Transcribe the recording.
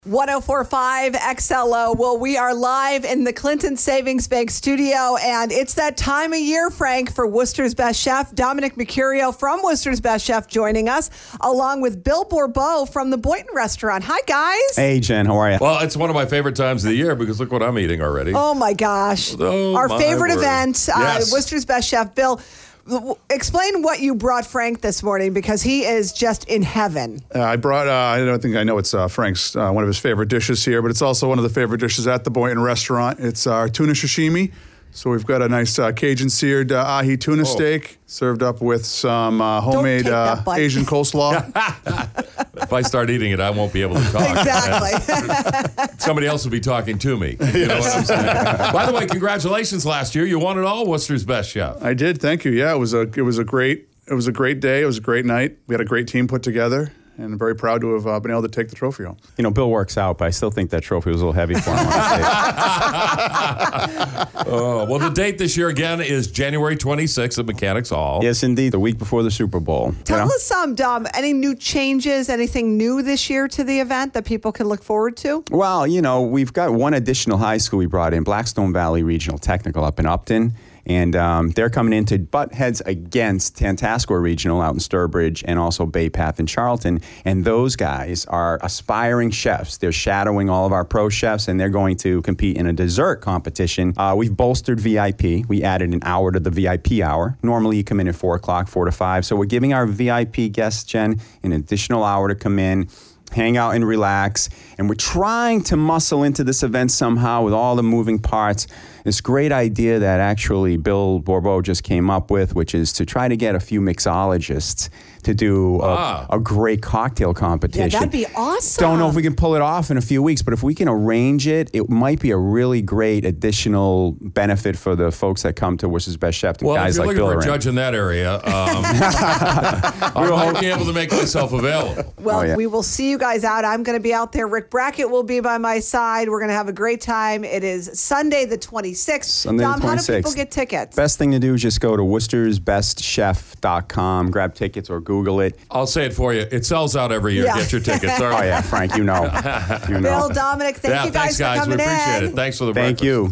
1045 XLO. Well, we are live in the Clinton Savings Bank studio, and it's that time of year, Frank, for Worcester's Best Chef. Dominic Mercurio from Worcester's Best Chef joining us, along with Bill Bourbeau from the Boynton Restaurant. Hi, guys. Hey, Jen. How are you? Well, it's one of my favorite times of the year because look what I'm eating already. Oh, my gosh. Oh, Our my favorite word. event, Yes. Worcester's Best Chef. Bill, explain what you brought Frank this morning, because he is just in heaven. I brought, I don't think I know it's Frank's, one of his favorite dishes here, but it's also one of the favorite dishes at the Boynton Restaurant. It's our tuna sashimi. So we've got a nice Cajun seared ahi tuna steak served up with some homemade take that bite. Asian coleslaw. If I start eating it, I won't be able to talk. Exactly. Somebody else will be talking to me. You know what I'm saying? By the way, congratulations last year. You won it all, Worcester's Best Chef. I did, thank you. Yeah, it was a great day. It was a great night. We had a great team put together, and I'm very proud to have been able to take the trophy home. You know, Bill works out, but I still think that trophy was a little heavy for him on stage. Well, the date this year again is January 26th at Mechanics Hall. Yes, indeed. The week before the Super Bowl. Tell us, Dom, any new changes, anything new this year to the event that people can look forward to? Well, you know, we've got one additional high school we brought in, Blackstone Valley Regional Technical up in Upton. And they're coming in to butt heads against Tantascwa Regional out in Sturbridge and also Bay Path in Charlton. And those guys are aspiring chefs. They're shadowing all of our pro chefs, and they're going to compete in a dessert competition. We've bolstered VIP. We added an hour to the VIP hour. Normally you come in at 4 o'clock, 4 to 5. So we're giving our VIP guests, Jen, an additional hour to come in, hang out and relax. And we're trying to muscle into this event somehow with all the moving parts. This great idea that actually Bill Bourbeau just came up with, which is to try to get a few mixologists to do a great cocktail competition. Yeah, that'd be awesome. Don't know if we can pull it off in a few weeks, but if we can arrange it, it might be a really great additional benefit for the folks that come to Worcester's Best Chef. And Well, guys if you're like looking Bill for a are in. judge in that area, I might be able to make myself available. Well, we will see you guys out. I'm going to be out there. Rick Brackett will be by my side. We're going to have a great time. It is Sunday the 26th. Sunday Dom, the 26th. how do people get tickets? Best thing to do is just go to worcestersbestchef.com, grab tickets or Google it. I'll say it for you. It sells out every year. Yeah. Get your tickets. All right. Oh, yeah, Frank, you know. You know. Bill, Dominic, thank you guys thanks, for coming We appreciate in. it. Thanks for the Thank breakfast. you.